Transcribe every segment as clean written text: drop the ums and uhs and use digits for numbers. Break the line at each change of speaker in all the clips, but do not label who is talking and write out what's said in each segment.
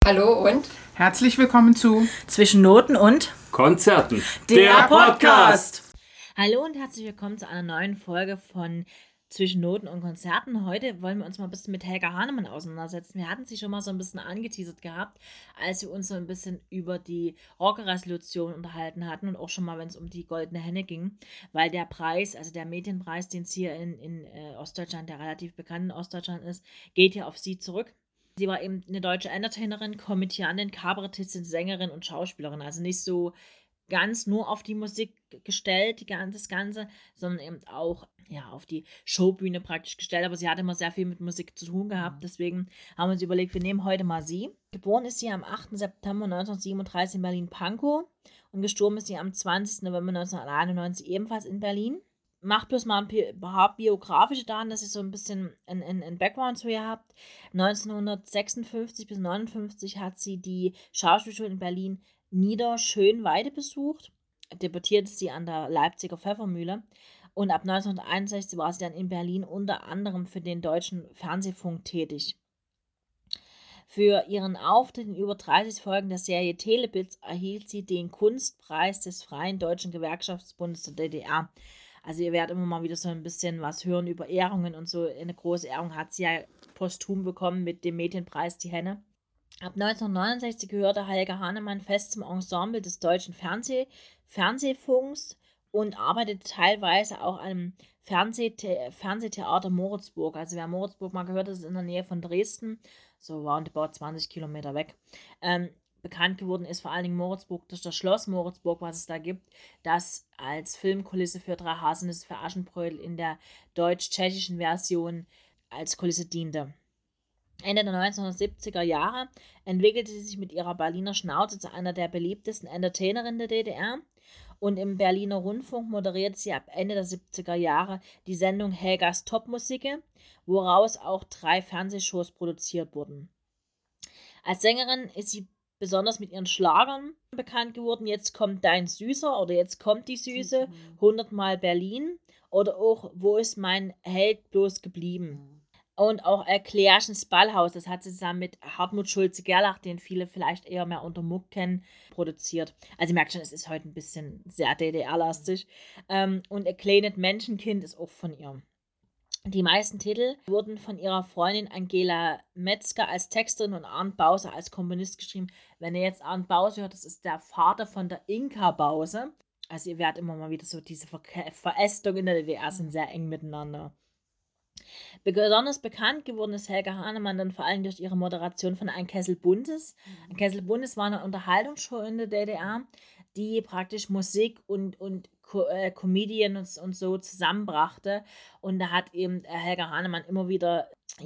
Hallo und
Herzlich willkommen zu
Zwischen Noten und
Konzerten.
der Podcast. Hallo und herzlich willkommen zu einer neuen Folge von Zwischen Noten und Konzerten. Heute wollen wir uns mal ein bisschen mit Helga Hannemann auseinandersetzen. Wir hatten sie schon mal so ein bisschen angeteasert gehabt, als wir uns so ein bisschen über die Rocker-Revolution unterhalten hatten und auch schon mal, wenn es um die Goldene Henne ging, weil der Preis, also der Medienpreis, den es hier in Ostdeutschland, der relativ bekannt in Ostdeutschland ist, geht ja auf sie zurück. Sie war eben eine deutsche Entertainerin, Komödiantin, Kabarettistin, Sängerin und Schauspielerin. Also nicht so ganz nur auf die Musik gestellt, das Ganze, sondern eben auch auf die Showbühne praktisch gestellt. Aber sie hat immer sehr viel mit Musik zu tun gehabt. Deswegen haben wir uns überlegt, wir nehmen heute mal sie. Geboren ist sie am 8. September 1937 in Berlin-Pankow und gestorben ist sie am 20. November 1991 ebenfalls in Berlin. Macht bloß mal ein paar biografische Daten, dass ihr so ein bisschen ein Background zu ihr habt. 1956 bis 1959 hat sie die Schauspielschule in Berlin Niederschönweide besucht. Debütierte sie an der Leipziger Pfeffermühle. Und ab 1961 war sie dann in Berlin unter anderem für den Deutschen Fernsehfunk tätig. Für ihren Auftritt in über 30 Folgen der Serie Teleblitz erhielt sie den Kunstpreis des Freien Deutschen Gewerkschaftsbundes der DDR. Also ihr werdet immer mal wieder so ein bisschen was hören über Ehrungen und so. Eine große Ehrung hat sie ja posthum bekommen mit dem Medienpreis Die Henne. Ab 1969 gehörte Helga Hannemann fest zum Ensemble des Deutschen Fernsehfunks und arbeitete teilweise auch am Fernsehtheater Moritzburg. Also wer Moritzburg mal gehört hat, ist in der Nähe von Dresden, so roundabout 20 Kilometer weg. Bekannt geworden ist vor allen Dingen Moritzburg durch das Schloss Moritzburg, was es da gibt, das als Filmkulisse für Drei Haselnüsse für Aschenbrödel in der deutsch-tschechischen Version als Kulisse diente. Ende der 1970er Jahre entwickelte sie sich mit ihrer Berliner Schnauze zu einer der beliebtesten Entertainerinnen der DDR und im Berliner Rundfunk moderierte sie ab Ende der 70er Jahre die Sendung Helgas Topmusike, woraus auch 3 Fernsehshows produziert wurden. Als Sängerin ist sie besonders mit ihren Schlagern bekannt geworden. Jetzt kommt dein Süßer oder jetzt kommt die Süße, 100-mal Berlin oder auch Wo ist mein Held bloß geblieben? Und auch Klärchens Ballhaus, das hat sie zusammen mit Hartmut Schulze-Gerlach, den viele vielleicht eher mehr unter Muck kennen, produziert. Also ihr merkt schon, es ist heute ein bisschen sehr DDR-lastig. Und A kleines Menschenkind ist auch von ihr. Die meisten Titel wurden von ihrer Freundin Angela Metzger als Texterin und Arndt Bause als Komponist geschrieben. Wenn ihr jetzt Arndt Bause hört, das ist der Vater von der Inka Bause. Also ihr werdet immer mal wieder so diese Verästung in der DDR sind sehr eng miteinander. Besonders bekannt geworden ist Helga Hannemann dann vor allem durch ihre Moderation von Ein Kessel Buntes. Ein Kessel Buntes war eine Unterhaltungsshow in der DDR, die praktisch Musik und Comedian und so zusammenbrachte. Und da hat eben Helga Hannemann immer wieder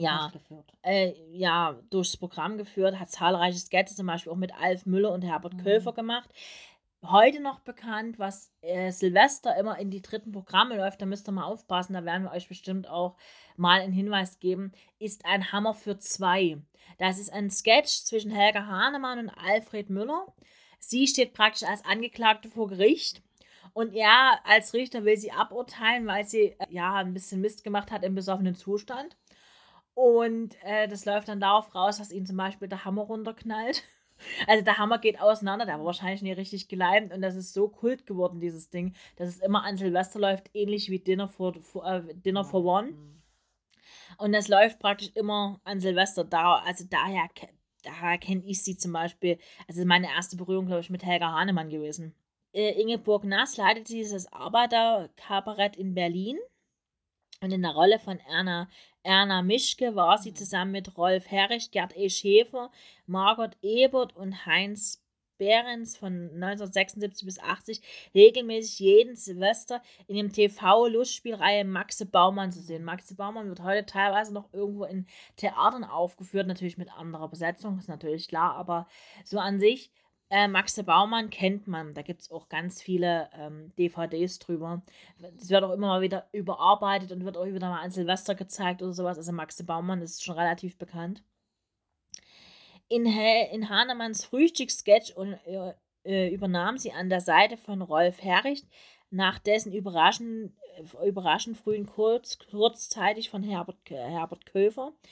durchs Programm geführt, hat zahlreiche Sketche zum Beispiel auch mit Alf Müller und Herbert Köfer gemacht. Heute noch bekannt, was Silvester immer in die dritten Programme läuft, da müsst ihr mal aufpassen, da werden wir euch bestimmt auch mal einen Hinweis geben, ist Ein Hammer für 2. Das ist ein Sketch zwischen Helga Hannemann und Alfred Müller. Sie steht praktisch als Angeklagte vor Gericht und er als Richter will sie aburteilen, weil sie ein bisschen Mist gemacht hat im besoffenen Zustand. Und das läuft dann darauf raus, dass ihm zum Beispiel der Hammer runterknallt. Also der Hammer geht auseinander, der war wahrscheinlich nie richtig geleimt und das ist so Kult geworden, dieses Ding, dass es immer an Silvester läuft, ähnlich wie Dinner for One. Und das läuft praktisch immer an Silvester da, also daher kenne ich sie zum Beispiel, also meine erste Berührung, glaube ich, mit Helga Hannemann gewesen. Ingeborg Nass leitet dieses Arbeiterkabarett in Berlin. Und in der Rolle von Erna Mischke war sie zusammen mit Rolf Herrich, Gerd E. Schäfer, Margot Ebert und Heinz Behrens von 1976 bis 80 regelmäßig jeden Silvester in dem TV-Lustspielreihe Maxe Baumann zu sehen. Maxe Baumann wird heute teilweise noch irgendwo in Theatern aufgeführt, natürlich mit anderer Besetzung, ist natürlich klar, aber so an sich Maxe Baumann kennt man, da gibt es auch ganz viele DVDs drüber. Das wird auch immer mal wieder überarbeitet und wird auch wieder mal an Silvester gezeigt oder sowas. Also Maxe Baumann ist schon relativ bekannt. In Hannemanns Frühstückssketch übernahm sie an der Seite von Rolf Herrich, nach dessen überraschend frühen kurzzeitig von Herbert Köfer,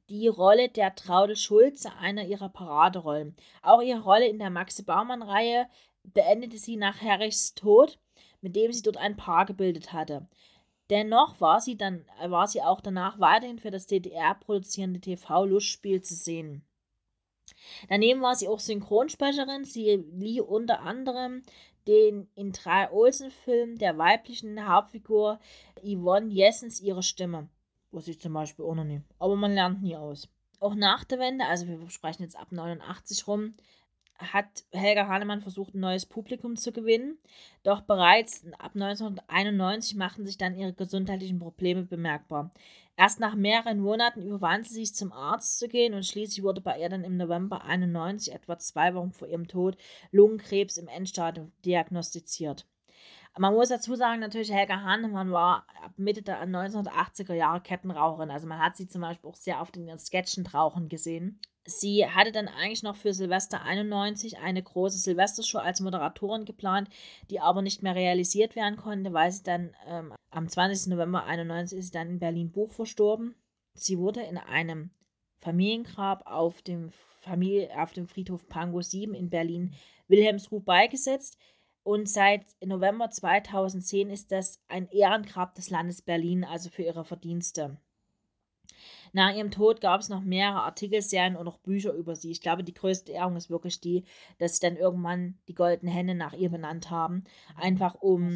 die Rolle der Traudl Schulze, einer ihrer Paraderollen. Auch ihre Rolle in der Maxe-Baumann-Reihe beendete sie nach Herrichs Tod, mit dem sie dort ein Paar gebildet hatte. Dennoch war sie auch danach weiterhin für das DDR-produzierende TV-Lustspiel zu sehen. Daneben war sie auch Synchronsprecherin. Sie lieh unter anderem den in 3 Olsen-Filmen der weiblichen Hauptfigur Yvonne Jessens ihre Stimme. Wusste ich zum Beispiel auch noch nie. Aber man lernt nie aus. Auch nach der Wende, also wir sprechen jetzt ab 89 rum, hat Helga Hannemann versucht, ein neues Publikum zu gewinnen. Doch bereits ab 1991 machten sich dann ihre gesundheitlichen Probleme bemerkbar. Erst nach mehreren Monaten überwand sie sich, zum Arzt zu gehen, und schließlich wurde bei ihr dann im November 91, etwa 2 Wochen vor ihrem Tod, Lungenkrebs im Endstadium diagnostiziert. Man muss dazu sagen, natürlich, Helga Hannemann war ab Mitte der 1980er Jahre Kettenraucherin. Also man hat sie zum Beispiel auch sehr oft in ihren Sketchen rauchen gesehen. Sie hatte dann eigentlich noch für Silvester 91 eine große Silvestershow als Moderatorin geplant, die aber nicht mehr realisiert werden konnte, weil sie dann am 20. November 91 ist sie dann in Berlin-Buch verstorben. Sie wurde in einem Familiengrab auf dem Friedhof Pankow 7 in Berlin-Wilhelmsruh beigesetzt. Und seit November 2010 ist das ein Ehrengrab des Landes Berlin, also für ihre Verdienste. Nach ihrem Tod gab es noch mehrere Artikelserien und auch Bücher über sie. Ich glaube, die größte Ehrung ist wirklich die, dass sie dann irgendwann die Goldene Henne nach ihr benannt haben. Einfach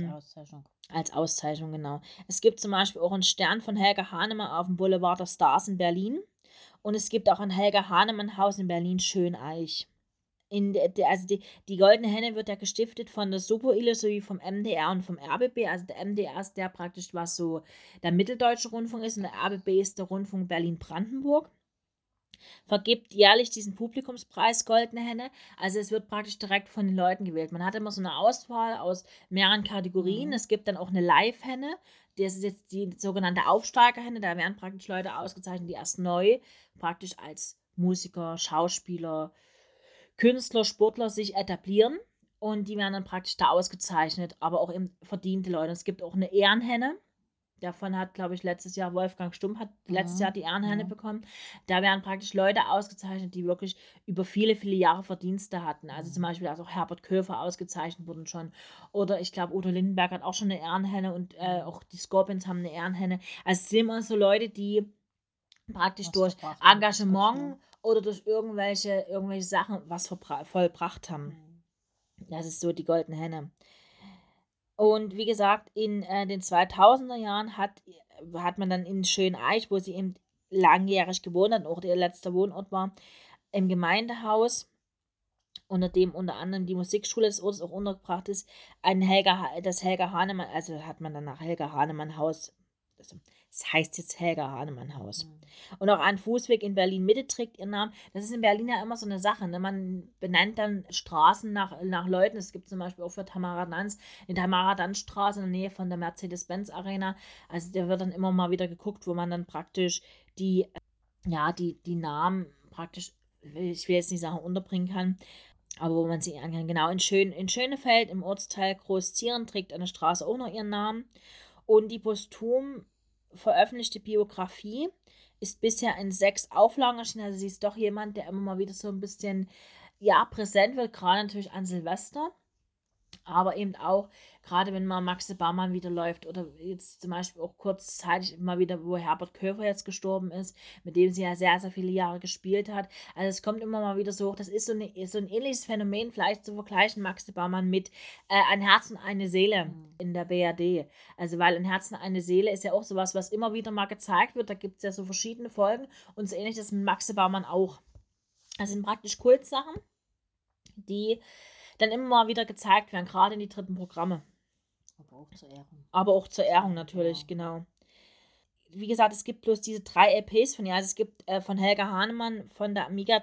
als Auszeichnung, genau. Es gibt zum Beispiel auch einen Stern von Helga Hannemann auf dem Boulevard der Stars in Berlin. Und es gibt auch ein Helga Hannemann Haus in Berlin-Schöneich. Die Goldene Henne wird ja gestiftet von der Super-Ile sowie vom MDR und vom RBB. Also der MDR ist der praktisch, was so der mitteldeutsche Rundfunk ist, und der RBB ist der Rundfunk Berlin-Brandenburg. Vergibt jährlich diesen Publikumspreis Goldene Henne. Also es wird praktisch direkt von den Leuten gewählt. Man hat immer so eine Auswahl aus mehreren Kategorien. Es gibt dann auch eine Live-Henne. Das ist jetzt die sogenannte Aufsteigerhenne. Da werden praktisch Leute ausgezeichnet, die erst neu praktisch als Musiker, Schauspieler, Künstler, Sportler sich etablieren, und die werden dann praktisch da ausgezeichnet, aber auch eben verdiente Leute. Es gibt auch eine Ehrenhenne. Davon hat, glaube ich, letztes Jahr Wolfgang Stumm letztes Jahr die Ehrenhenne bekommen. Da werden praktisch Leute ausgezeichnet, die wirklich über viele, viele Jahre Verdienste hatten. Also zum Beispiel, auch Herbert Köfer ausgezeichnet wurden schon. Oder ich glaube, Udo Lindenberg hat auch schon eine Ehrenhenne, und auch die Scorpions haben eine Ehrenhenne. Also es sind immer so Leute, die praktisch durch Engagement oder durch irgendwelche Sachen was vollbracht haben. Das ist so die Goldene Henne. Und wie gesagt, in den 2000er Jahren hat man dann in Schöneich, wo sie eben langjährig gewohnt hat, auch ihr letzter Wohnort war, im Gemeindehaus, unter dem unter anderem die Musikschule des Ortes auch untergebracht ist, das Helga Hannemann, also hat man danach Helga Hannemann Haus. Das heißt jetzt Helga Hannemann Haus. Und auch ein Fußweg in Berlin-Mitte trägt ihren Namen. Das ist in Berlin ja immer so eine Sache. Ne? Man benennt dann Straßen nach Leuten. Es gibt zum Beispiel auch für Tamara Danz die Tamara-Danz-Straße in der Nähe von der Mercedes-Benz-Arena. Also da wird dann immer mal wieder geguckt, wo man dann praktisch die Namen praktisch, ich will jetzt nicht sagen, unterbringen kann, aber wo man sie kann. Genau, in Schönefeld im Ortsteil Großzieren trägt eine Straße auch noch ihren Namen. Und die posthum veröffentlichte Biografie ist bisher in 6 Auflagen erschienen. Also sie ist doch jemand, der immer mal wieder so ein bisschen präsent wird, gerade natürlich an Silvester. Aber eben auch, gerade wenn mal Maxe Baumann wieder läuft, oder jetzt zum Beispiel auch kurzzeitig immer wieder, wo Herbert Köfer jetzt gestorben ist, mit dem sie ja sehr, sehr viele Jahre gespielt hat. Also es kommt immer mal wieder so hoch. Das ist so ein ähnliches Phänomen, vielleicht zu vergleichen, Maxe Baumann, mit Ein Herz und eine Seele in der BRD. Also weil Ein Herz und eine Seele ist ja auch sowas, was immer wieder mal gezeigt wird. Da gibt es ja so verschiedene Folgen, und so ähnlich ist mit Maxe Baumann auch. Das sind praktisch Kultsachen, die dann immer mal wieder gezeigt werden, gerade in die 3. Programme. Aber auch zur Ehrung natürlich, genau. Wie gesagt, es gibt bloß diese 3 LPs von ihr. Also es gibt von Helga Hannemann von der Amiga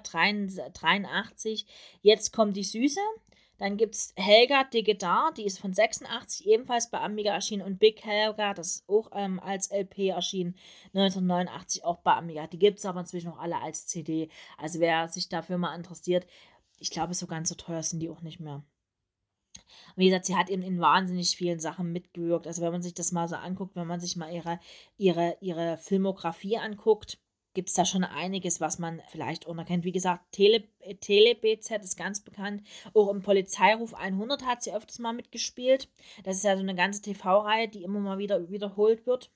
83, Jetzt kommt die Süße. Dann gibt es Helga Digedar, die ist von 86, ebenfalls bei Amiga erschienen. Und Big Helga, das ist auch als LP erschienen, 1989 auch bei Amiga. Die gibt es aber inzwischen auch alle als CD. Also wer sich dafür mal interessiert, ich glaube, so ganz so teuer sind die auch nicht mehr. Wie gesagt, sie hat eben in wahnsinnig vielen Sachen mitgewirkt. Also wenn man sich das mal so anguckt, wenn man sich mal ihre Filmografie anguckt, gibt es da schon einiges, was man vielleicht auch noch kennt. Wie gesagt, Tele-BZ ist ganz bekannt. Auch im Polizeiruf 100 hat sie öfters mal mitgespielt. Das ist ja so eine ganze TV-Reihe, die immer mal wieder wiederholt wird.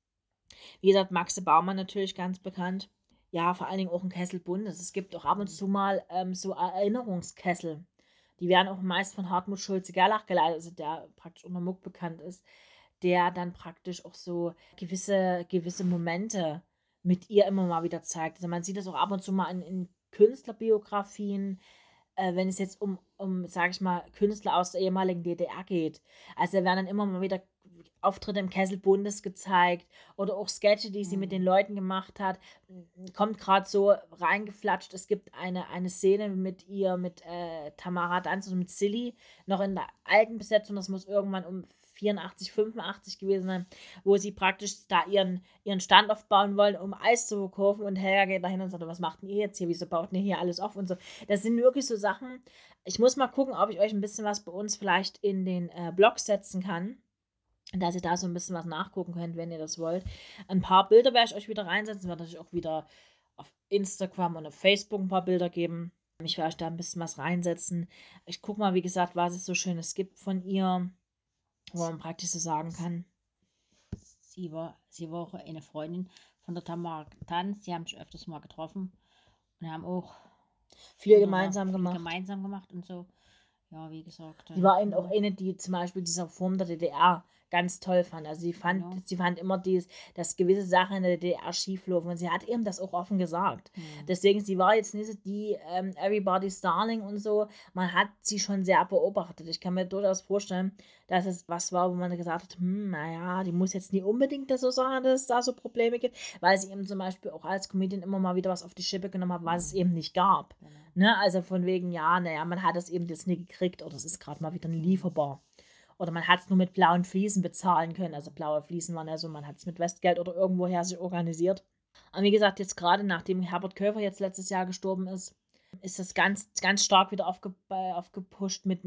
Wie gesagt, Maxe Baumann natürlich ganz bekannt. Ja, vor allen Dingen auch ein Kessel Bundes. Es gibt auch ab und zu mal so Erinnerungskessel. Die werden auch meist von Hartmut Schulze-Gerlach geleitet, also der praktisch unter Muck bekannt ist, der dann praktisch auch so gewisse Momente mit ihr immer mal wieder zeigt. Also man sieht das auch ab und zu mal in Künstlerbiografien, wenn es jetzt sage ich mal, Künstler aus der ehemaligen DDR geht. Also da werden dann immer mal wieder Auftritte im Kessel Bundes gezeigt oder auch Sketche, die sie mit den Leuten gemacht hat. Kommt gerade so reingeflatscht. Es gibt eine Szene mit ihr, mit Tamara Danz und mit Silly, noch in der alten Besetzung, das muss irgendwann um 84, 85 gewesen sein, wo sie praktisch da ihren Stand aufbauen wollen, um Eis zu verkaufen, und Helga geht dahin und sagt, was macht denn ihr jetzt hier, wieso baut ihr hier alles auf und so. Das sind wirklich so Sachen. Ich muss mal gucken, ob ich euch ein bisschen was bei uns vielleicht in den Blog setzen kann, dass ihr da so ein bisschen was nachgucken könnt, wenn ihr das wollt. Ein paar Bilder werde ich euch wieder reinsetzen, werde ich auch wieder auf Instagram und auf Facebook ein paar Bilder geben. Ich werde euch da ein bisschen was reinsetzen. Ich gucke mal, wie gesagt, was es so Schönes gibt von ihr, wo man praktisch so sagen kann.
Sie war auch eine Freundin von der Tamara Tanz. Die haben sich öfters mal getroffen und haben auch
viel gemeinsam gemacht
und so. Ja, wie gesagt.
Die war eben auch eine, die zum Beispiel diese Form der DDR ganz toll fand. Also sie fand immer dass gewisse Sachen in der DDR schieflaufen, und sie hat eben das auch offen gesagt. Deswegen, sie war jetzt nicht so die Everybody's Darling und so. Man hat sie schon sehr beobachtet. Ich kann mir durchaus vorstellen, dass es was war, wo man gesagt hat, naja, die muss jetzt nie unbedingt das so sagen, dass es da so Probleme gibt, weil sie eben zum Beispiel auch als Comedian immer mal wieder was auf die Schippe genommen hat, was es eben nicht gab. Ne? Also von wegen, man hat es eben jetzt nie gekriegt, oder es ist gerade mal wieder nicht lieferbar. Oder man hat es nur mit blauen Fliesen bezahlen können. Also blaue Fliesen waren ja so, man hat es mit Westgeld oder irgendwoher sich organisiert. Und wie gesagt, jetzt gerade nachdem Herbert Köfer jetzt letztes Jahr gestorben ist das ganz, ganz stark wieder aufgepusht mit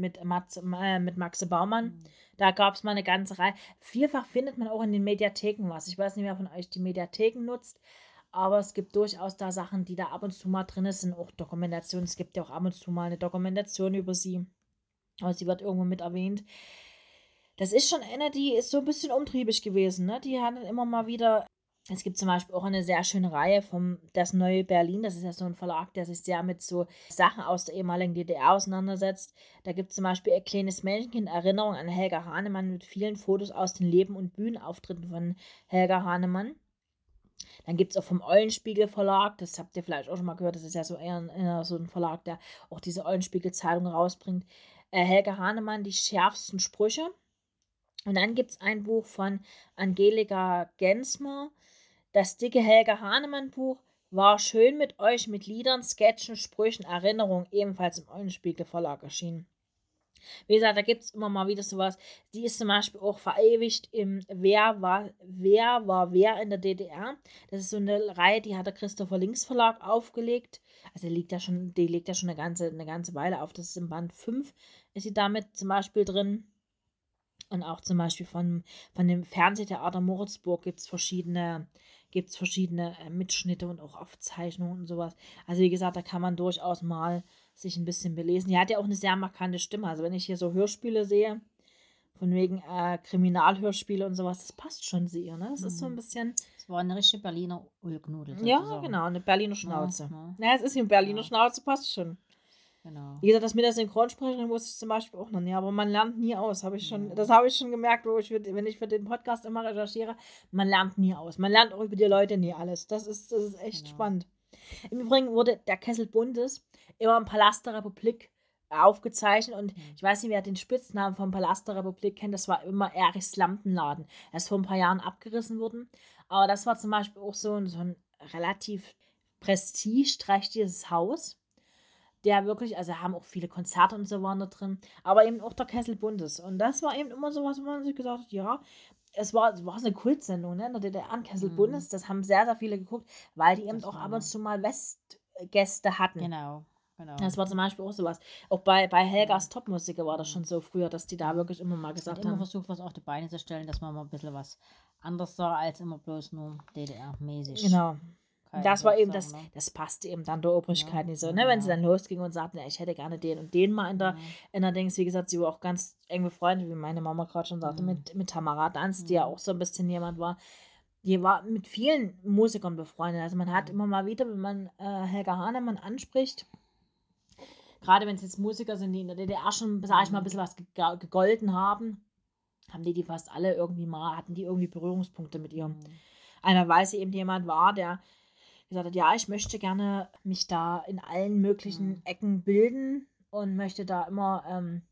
Maxe Baumann. Da gab es mal eine ganze Reihe. Vielfach findet man auch in den Mediatheken was. Ich weiß nicht, wer von euch die Mediatheken nutzt, aber es gibt durchaus da Sachen, die da ab und zu mal drin sind, auch Dokumentationen. Es gibt ja auch ab und zu mal eine Dokumentation über sie. Aber sie wird irgendwo mit erwähnt. Das ist schon eine, die ist so ein bisschen umtriebig gewesen, ne? Die hat dann immer mal wieder. Es gibt zum Beispiel auch eine sehr schöne Reihe vom Das Neue Berlin. Das ist ja so ein Verlag, der sich sehr mit so Sachen aus der ehemaligen DDR auseinandersetzt. Da gibt es zum Beispiel ein kleines Märchenkind, Erinnerung an Helga Hahnemann, mit vielen Fotos aus den Leben- und Bühnenauftritten von Helga Hahnemann. Dann gibt es auch vom Eulenspiegel Verlag, das habt ihr vielleicht auch schon mal gehört, das ist ja so eher so ein Verlag, der auch diese Eulenspiegel-Zeitung rausbringt. Helga Hahnemann, die schärfsten Sprüche. Und dann gibt es ein Buch von Angelika Gensmer, das dicke Helga Hahnemann-Buch, war schön mit euch, mit Liedern, Sketchen, Sprüchen, Erinnerungen, ebenfalls im Eulenspiegel Verlag erschienen. Wie gesagt, da gibt es immer mal wieder sowas. Die ist zum Beispiel auch verewigt im Wer war wer in der DDR. Das ist so eine Reihe, die hat der Christopher Links Verlag aufgelegt. Also die legt ja schon eine ganze Weile auf. Das ist im Band 5, ist sie damit zum Beispiel drin. Und auch zum Beispiel von dem Fernsehtheater Moritzburg gibt es verschiedene Mitschnitte und auch Aufzeichnungen und sowas. Also wie gesagt, da kann man durchaus mal sich ein bisschen belesen. Die hat ja auch eine sehr markante Stimme. Also wenn ich hier so Hörspiele sehe, von wegen Kriminalhörspiele und sowas, das passt schon zu ihr, ne? Das ist so ein bisschen.
Es war eine richtige Berliner Ulknudel.
Ja, genau, eine Berliner Schnauze. Ja, es ist eine Berliner Schnauze, passt schon.
Genau.
Wie gesagt, das mit der Synchronsprecherin wusste ich zum Beispiel auch noch nie, aber man lernt nie aus. Das habe ich schon gemerkt, wenn ich für den Podcast immer recherchiere, man lernt nie aus. Man lernt auch über die Leute nie alles. Das ist echt spannend. Im Übrigen wurde der Kessel Bundes immer im Palast der Republik aufgezeichnet, und ich weiß nicht, wer den Spitznamen vom Palast der Republik kennt, das war immer Erichs Lampenladen. Er ist vor ein paar Jahren abgerissen worden, aber das war zum Beispiel auch so ein relativ prestigeträchtiges Haus, der wirklich, also haben auch viele Konzerte und so waren da drin, aber eben auch der Kessel Bundes. Und das war eben immer so was, wo man sich gesagt hat, ja, es war so eine Kultsendung, ne? In der DDR, Kessel Bundes, das haben sehr, sehr viele geguckt, weil die eben auch ab und zu mal Westgäste hatten.
Genau.
Das war zum Beispiel auch sowas. Auch bei Helgas Topmusiker war das schon so früher, dass die da wirklich immer mal gesagt haben.
immer versucht, was auf die Beine zu stellen, dass man mal ein bisschen was anderes sah, als immer bloß nur DDR-mäßig.
Genau.
Obrigkeiten.
Das war eben
sozusagen,
das passte eben dann der Obrigkeit
Ja,
nicht so,
ja,
ne? Wenn sie
ja.
dann losging und sagten, ja, ich hätte gerne den und den mal
Ja.
in der Dings, wie gesagt, sie war auch ganz eng befreundet, wie meine Mama gerade schon sagte, mit Tamara Danz, die ja auch so ein bisschen jemand war. Die war mit vielen Musikern befreundet. Also man hat immer mal wieder, wenn man Helga Hahnemann anspricht, gerade wenn es jetzt Musiker sind, die in der DDR schon, sag ich mal, ein bisschen was gegolten haben, haben die fast alle irgendwie mal, hatten die irgendwie Berührungspunkte mit ihr. Einer, weil sie eben jemand war, der gesagt hat, ja, ich möchte gerne mich da in allen möglichen Ecken bilden und möchte da immer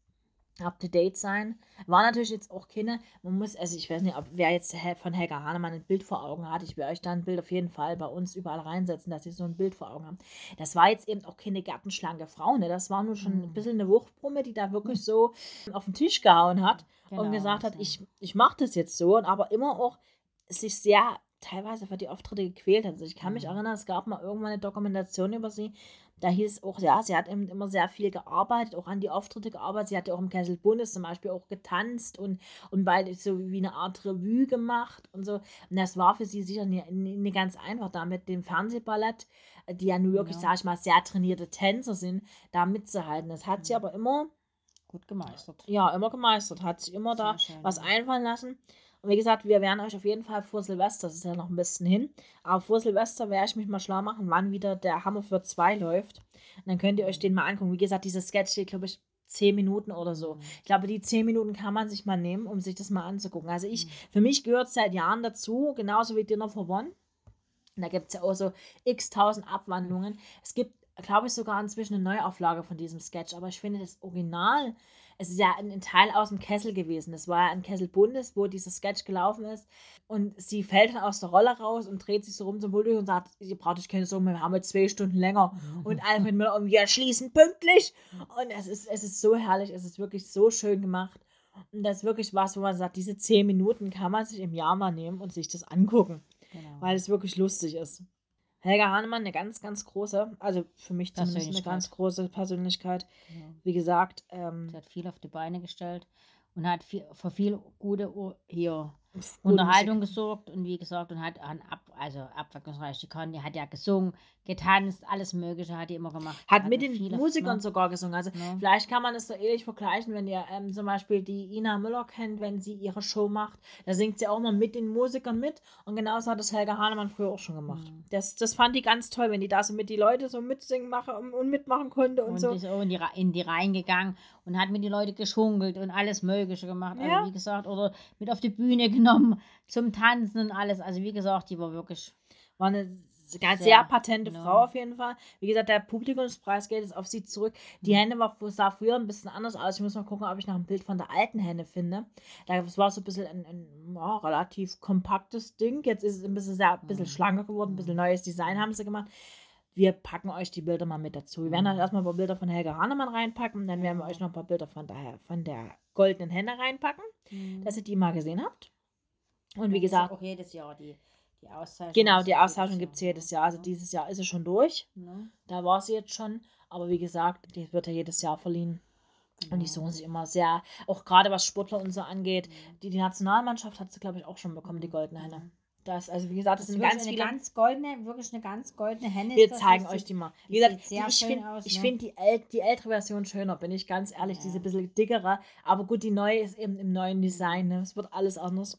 up to date sein. War natürlich jetzt auch keine, man muss, also ich weiß nicht, wer jetzt von Helga Hahnemann ein Bild vor Augen hat, ich will euch da ein Bild auf jeden Fall bei uns überall reinsetzen, dass ihr so ein Bild vor Augen habt. Das war jetzt eben auch keine gartenschlanke Frau, ne? Das war nur schon ein bisschen eine Wuchtbrumme, die da wirklich so auf den Tisch gehauen hat und
Genau,
gesagt hat,
also.
ich mache das jetzt so, und aber immer auch sich sehr teilweise für die Auftritte gequält hat. Also ich kann mich erinnern, es gab mal irgendwann eine Dokumentation über sie, da hieß es auch, ja, sie hat eben immer sehr viel gearbeitet, auch an die Auftritte gearbeitet. Sie hat ja auch im Kessel Bundes zum Beispiel auch getanzt und beide so wie eine Art Revue gemacht und so. Und das war für sie sicher nicht ganz einfach, da mit dem Fernsehballett, die ja nun wirklich, sag ich mal, sehr trainierte Tänzer sind, da mitzuhalten. Das hat sie aber immer
Gut gemeistert.
ja, immer gemeistert, hat sich immer da
Sehr schön,
was
ja.
einfallen lassen. Und wie gesagt, wir werden euch auf jeden Fall vor Silvester, das ist ja noch ein bisschen hin, aber vor Silvester werde ich mich mal schlau machen, wann wieder der Hammer für 2 läuft. Und dann könnt ihr euch den mal angucken. Wie gesagt, dieser Sketch steht, glaube ich, 10 Minuten oder so. Ich glaube, die 10 Minuten kann man sich mal nehmen, um sich das mal anzugucken. Also für mich gehört es seit Jahren dazu, genauso wie Dinner for One. Und da gibt es ja auch so x-tausend Abwandlungen. Es gibt, glaube ich, sogar inzwischen eine Neuauflage von diesem Sketch. Aber ich finde das Original, es ist ja ein Teil aus dem Kessel gewesen. Das war ja ein Kessel Bundes, wo dieser Sketch gelaufen ist. Und sie fällt dann aus der Rolle raus und dreht sich so rum zum Publikum und sagt, ihr braucht euch keine Sorgen, wir haben jetzt 2 Stunden länger. Und Alfred Müller, und wir schließen pünktlich. Und es ist so herrlich, es ist wirklich so schön gemacht. Und das ist wirklich was, wo man sagt, diese 10 Minuten kann man sich im Jahr mal nehmen und sich das angucken.
Genau.
Weil es wirklich lustig ist. Helga Hahnemann, eine ganz, ganz große, also für mich zumindest eine ganz große Persönlichkeit.
Ja.
Wie gesagt,
Sie hat viel auf die Beine gestellt und hat für viel gute
gute
Unterhaltung
Musik.
gesorgt und wie gesagt, und hat abwechslungsreich. Die hat ja gesungen, getanzt, alles Mögliche hat die immer gemacht.
Hat
Also
mit den
viele,
Musikern
ne?
sogar gesungen. Also
Ja.
vielleicht kann man es so ähnlich vergleichen, wenn ihr zum Beispiel die Ina Müller kennt, wenn sie ihre Show macht. Da singt sie auch mal mit den Musikern mit. Und genauso hat das Helga Hahnemann früher auch schon gemacht. Das fand die ganz toll, wenn die da so mit die Leute so mitsingen machen und mitmachen konnte und so.
Ist auch in die Reihen gegangen und hat mit den Leuten geschunkelt und alles Mögliche gemacht. Also
Ja.
wie gesagt, oder mit auf die Bühne genommen zum Tanzen und alles. Also wie gesagt, die war wirklich
War eine sehr
sehr,
patente
ne?
Frau auf jeden Fall. Wie gesagt, der Publikumspreis geht jetzt auf sie zurück. Die Henne sah früher ein bisschen anders aus. Ich muss mal gucken, ob ich noch ein Bild von der alten Henne finde. Das war so ein bisschen ein relativ kompaktes Ding. Jetzt ist es ein bisschen schlanker geworden, ein bisschen neues Design haben sie gemacht. Wir packen euch die Bilder mal mit dazu. Wir werden euch erstmal ein paar Bilder von Helga Hahnemann reinpacken. Dann werden wir euch noch ein paar Bilder von der goldenen Henne reinpacken, dass ihr die mal gesehen habt. Und wie gesagt,
auch jedes Jahr die Auszeichnung.
genau, die Auszeichnung gibt es jedes Jahr. Also dieses Jahr ist sie schon durch.
Ne?
Da war sie jetzt schon. Aber wie gesagt, die wird ja jedes Jahr verliehen. Und die suchen sich immer sehr, auch gerade was Sportler und so angeht. Die Nationalmannschaft hat sie, glaube ich, auch schon bekommen, die goldene Henne. Das, also wie gesagt, das sind ganz viele.
Wirklich eine ganz goldene Henne.
Wir zeigen euch die mal. Wie gesagt, ich
ne?
finde die ältere Version schöner, bin ich ganz ehrlich, diese bisschen dickere. Aber gut, die neue ist eben im neuen Design. Ne? Es wird alles anders.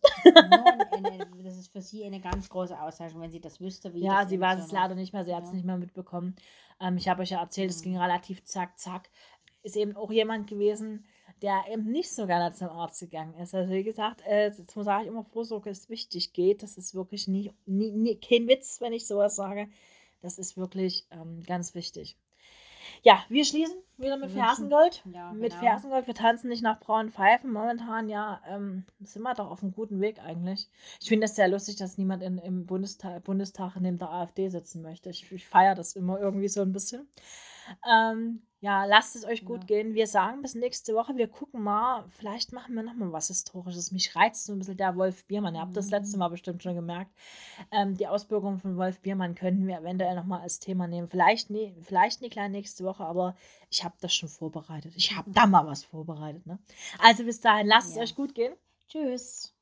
Das ist für sie eine ganz große Auszeichnung, wenn sie das wüsste. Wie
Ja,
das
sie
eben
weiß
so
es
noch-
leider nicht mehr. Sie hat es nicht mehr mitbekommen. Ich habe euch ja erzählt, es ging relativ zack, zack. Ist eben auch jemand gewesen, der eben nicht so gerne zum Arzt gegangen ist. Also wie gesagt, jetzt sage ich immer, Vorsorge ist wichtig, geht. Das ist wirklich kein Witz, wenn ich sowas sage. Das ist wirklich ganz wichtig. Ja, wir schließen wieder mit Fersengold.
Ja,
Mit
genau.
Fersengold. Wir tanzen nicht nach braunen Pfeifen. Momentan, ja, sind wir doch auf einem guten Weg eigentlich. Ich finde das sehr lustig, dass niemand im Bundestag neben der AfD sitzen möchte. Ich feiere das immer irgendwie so ein bisschen. Ja, lasst es euch gut gehen. Wir sagen bis nächste Woche. Wir gucken mal. Vielleicht machen wir nochmal was Historisches. Mich reizt so ein bisschen der Wolf Biermann. Ihr habt das letzte Mal bestimmt schon gemerkt. Die Ausbürgerung von Wolf Biermann könnten wir eventuell nochmal als Thema nehmen. Vielleicht nicht gleich nächste Woche, aber ich habe das schon vorbereitet. Ich habe da mal was vorbereitet. Ne? Also bis dahin, lasst es euch gut gehen.
Tschüss.